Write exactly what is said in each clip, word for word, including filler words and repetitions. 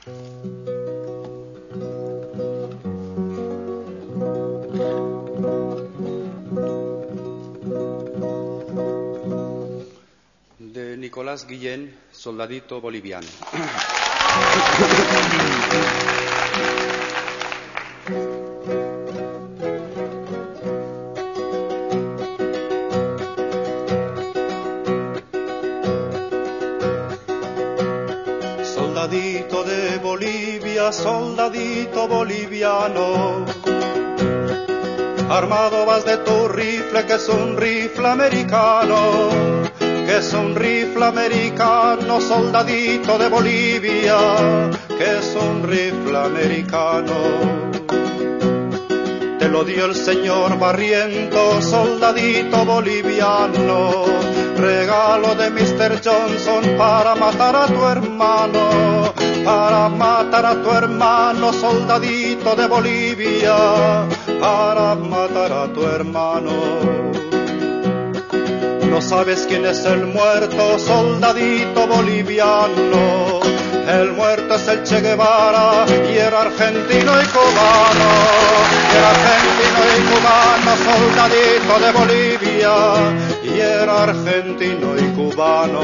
De Nicolás Guillén, soldadito boliviano. Soldadito de Bolivia, soldadito boliviano, armado vas de tu rifle, que es un rifle americano, que es un rifle americano, soldadito de Bolivia, que es un rifle americano. Te lo dio el señor Barriento, soldadito boliviano, regalo de mister Johnson para matar a tu hermano, para matar a tu hermano, soldadito de Bolivia, para matar a tu hermano. No sabes quién es el muerto, soldadito boliviano. El muerto es el Che Guevara y era argentino y cubano. Y era argentino y cubano, soldadito de Bolivia. Y era argentino y cubano.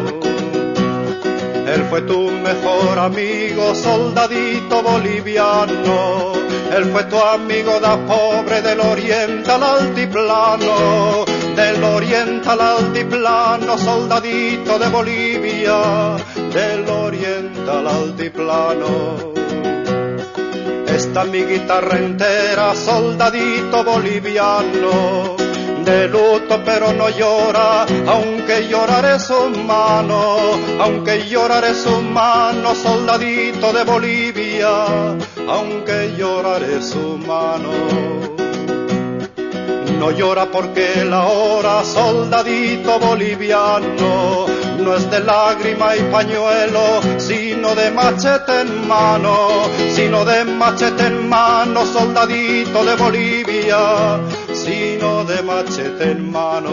Él fue tu mejor amigo, soldadito boliviano. Él fue tu amigo da pobre del oriente al altiplano. Del oriente al altiplano, soldadito de Bolivia, del oriente al altiplano. Esta mi guitarra entera, soldadito boliviano, de luto pero no llora, aunque llorar es humano, aunque llorar es humano, soldadito de Bolivia, aunque llorar es humano. No llora porque la hora, soldadito boliviano, no es de lágrima y pañuelo, sino de machete en mano, sino de machete en mano, soldadito de Bolivia, sino de machete en mano.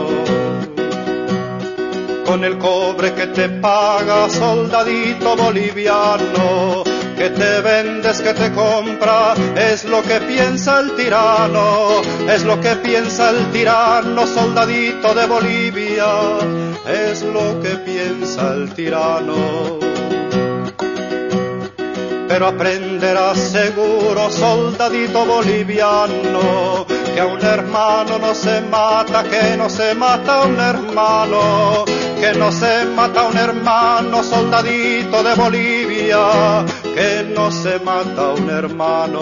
Con el cobre que te paga, soldadito boliviano, que te vendes, que te compra, es lo que piensa el tirano, es lo que piensa el tirano, soldadito de Bolivia, es lo que piensa el tirano. Pero aprenderás seguro, soldadito boliviano, que a un hermano no se mata, que no se mata a un hermano, que no se mata a un hermano, soldadito de Bolivia, que no se mata a un hermano,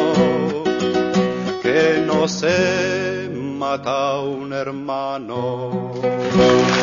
que no se mata a un hermano.